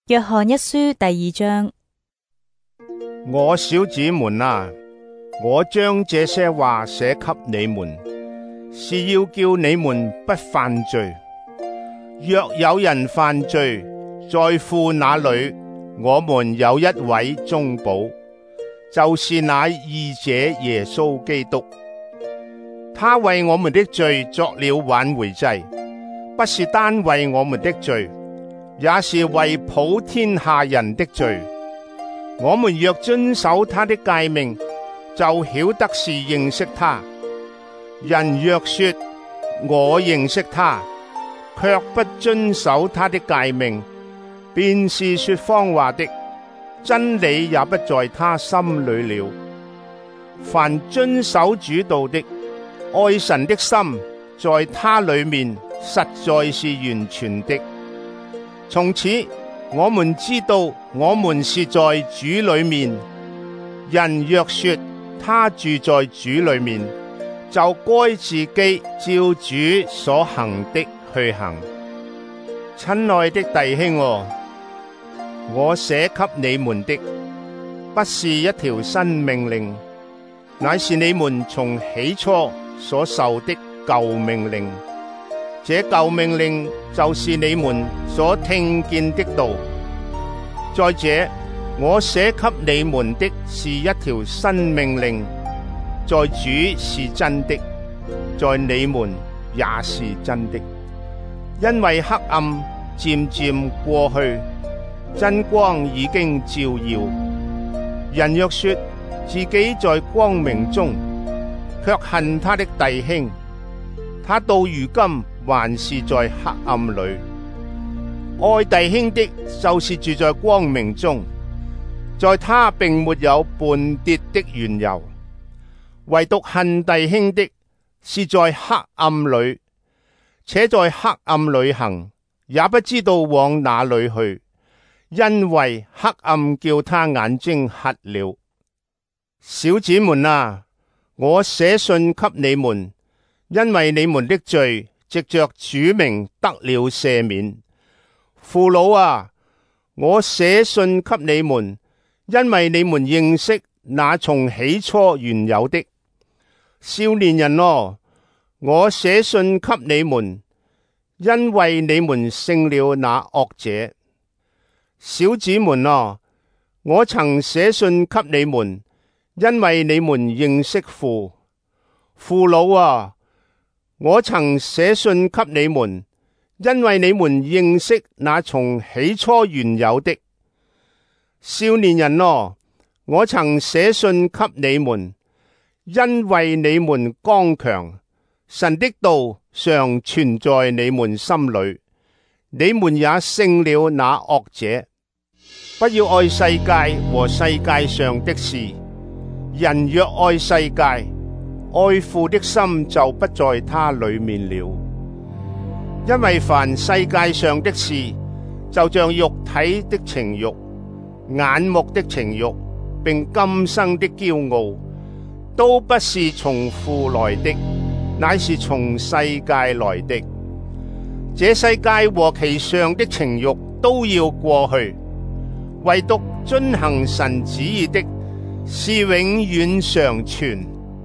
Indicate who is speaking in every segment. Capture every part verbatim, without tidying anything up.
Speaker 1: 約翰一書第二章。
Speaker 2: 我小子們啊，我將這些話寫給你們，是要叫你們不犯罪。若有人犯罪，在父那裏，我們有一位中保，就是那義者耶穌基督。他為我們的罪作了挽回祭，不是單為我們的罪，也是為普天下人的罪。我們若遵守他的誡命，就曉得是認識他。人若說我認識他，卻不遵守他的誡命，便是說謊話的，真理也不在他心裏了。凡遵守主道的，愛神的心在他裏面實在是完全的。從此我們知道我們是在主裏面。人若說他住在主裏面，就該自己照主所行的去行。親愛的弟兄哦，我寫給你們的不是一條新命令，乃是你們從起初所受的舊命令。這舊命令就是你們所聽見的道。再者，我寫給你們的是一條新命令，在主是真的，在你們也是真的。因為黑暗漸漸過去，真光已經照耀。人若說自己在光明中，卻恨他的弟兄，他到如今還是在黑暗裏。愛弟兄的，就是住在光明中，在他並沒有絆跌的緣由。唯獨恨弟兄的，是在黑暗裏，且在黑暗裏行，也不知道往哪裏去，因為黑暗叫他眼睛瞎了。小子們啊，我寫信給你們，因為你們的罪藉着主名得了赦免。父老啊，我寫信給你們，因為你們認識那從起初原有的。少年人哦，我寫信給你們，因為你們勝了那惡者。小子們哦，我曾寫信給你們，因為你們認識父。父老啊，我曾寫信給你們，因為你們認識那從起初原有的。少年人哦，我曾寫信給你們，因為你們剛強，神的道常存在你們心裏，你們也勝了那惡者。不要愛世界和世界上的事，人若愛世界，愛父的心就不在他裏面了。因為凡世界上的事，就像肉體的情慾、眼目的情慾，並今生的驕傲，都不是從父來的，乃是從世界來的。這世界和其上的情慾都要過去，唯獨遵行神旨意的，是永遠常存。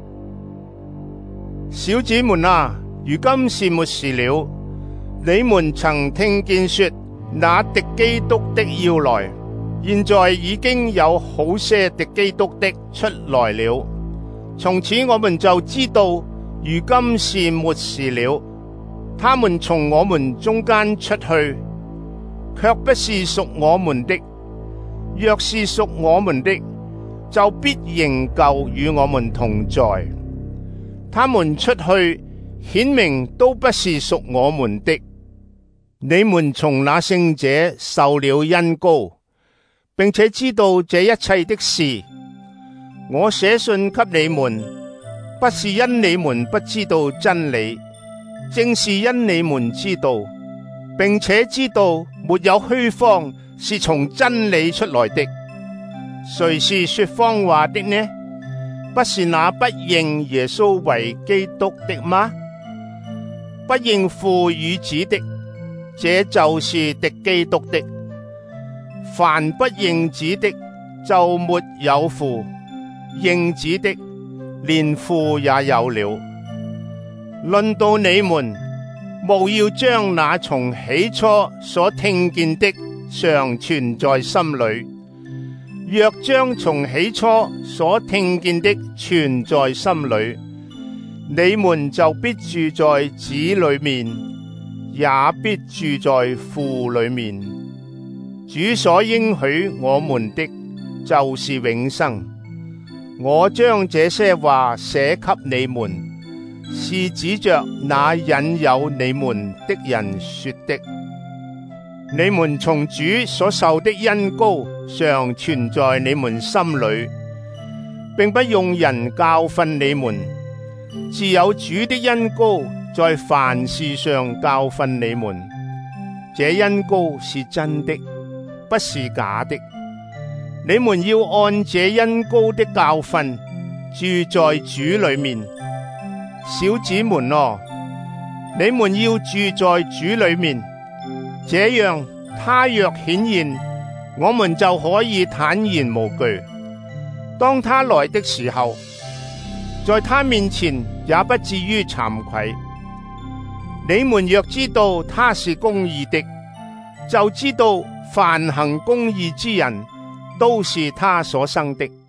Speaker 2: 小子們啊，如今是末時了。你們曾聽見說，那敵基督的要來，現在已經有好些敵基督的出來了。從此我們就知道，如今是末時了。他們從我們中間出去，卻不是屬我們的；若是屬我們的，就必仍舊與我們同在。他們出去，顯明都不是屬我們的。你們從那聖者受了恩膏，並且知道這一切的事。我寫信給你們，不是因你們不知道真理，正是因你們知道，並且知道沒有虛謊是從真理出來的。誰是說謊話的呢？不是那不認耶穌為基督的嗎？不認父與子的，這就是敵基督的。 凡不認子的，就沒有父；認子的，連父也有了。論到你們，務要將那從起初所聽見的常存在心裏。若將從起初所聽見的存在心裏，你們就必住在子裏面，也必住在父裏面。主所應許我們的，就是永生。我將這些話寫給你們，是指着那引誘你們的人說的。你們從主所受的恩膏常存在你們心裏，並不用人教訓你們，自有主的恩膏在凡事上教訓你們。這恩膏是真的，不是假的。你們要按這恩膏的教訓住在主裏面。小子們哦，你們要住在主裏面，這樣他若顯現，我們就可以坦然無懼。當他來的時候，在他面前也不至於慚愧。你們若知道他是公義的，就知道凡行公義之人都是他所生的。